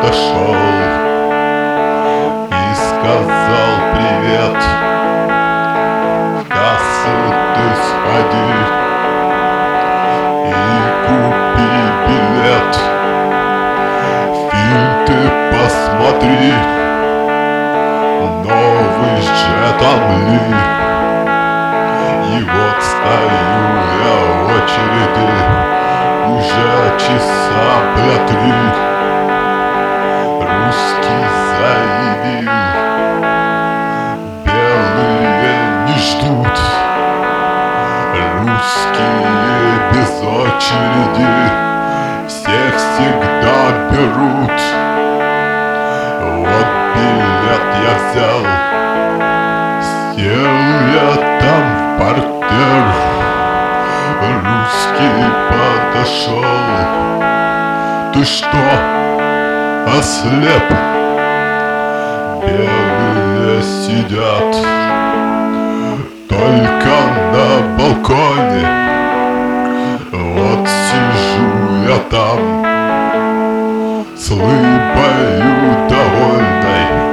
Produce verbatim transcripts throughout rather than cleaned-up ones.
подошел и сказал привет. В кассу ты сходи и купи билет. Фильм ты посмотри, новый с Джетом Ли. И вот стою я в очереди уже часа бля три. Русский заявил: белые не ждут, русские без очереди всех всегда берут. Вот билет я взял, сел я там в портер. Русский подошел: ты что, ослеп? Белые сидят только на балконе. Вот сижу я там с улыбою довольной.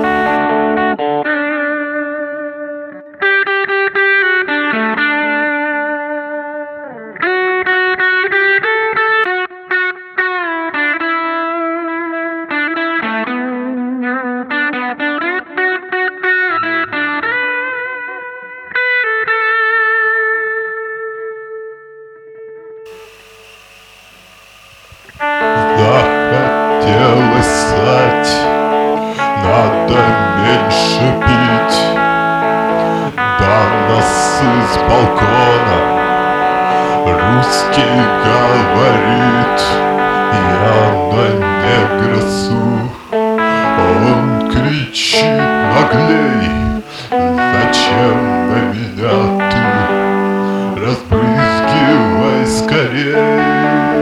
Захотелось ссать, надо меньше пить. Да нас из балкона русский говорит: я на негросу. Он кричит наглей: зачем на меня ты? Разбрызгивай скорей.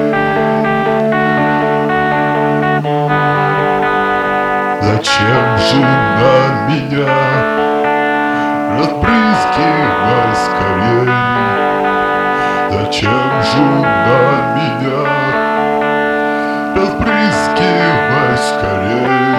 Зачем же на меня? Разбрызгивай скорей. Зачем же на меня? Разбрызгивай скорей.